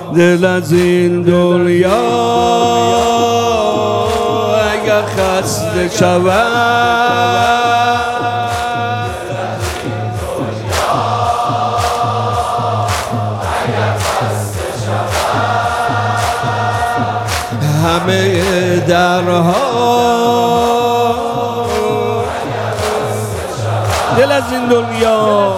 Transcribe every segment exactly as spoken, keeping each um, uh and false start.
دل از این دنیا اگر خسته شود همه درها دل از این دنیا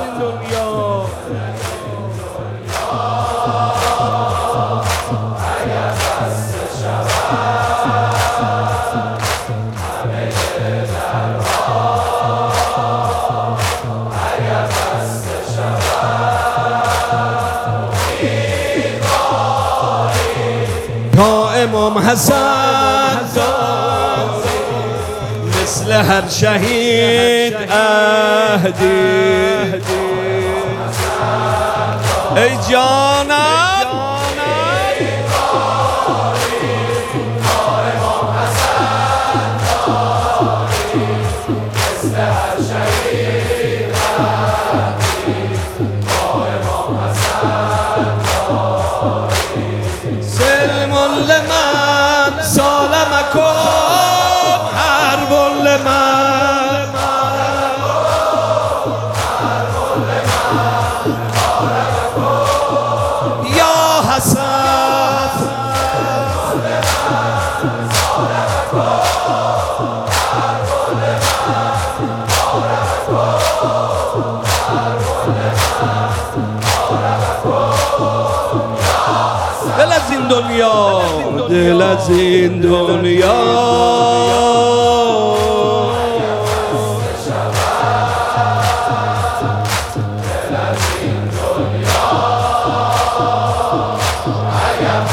تا امام حسن مثل هر شهید عهدی ای جانم لمن سالمكم حرب لمن يا حسن دل از این دنیا دل از این دنیا دل از این دنیا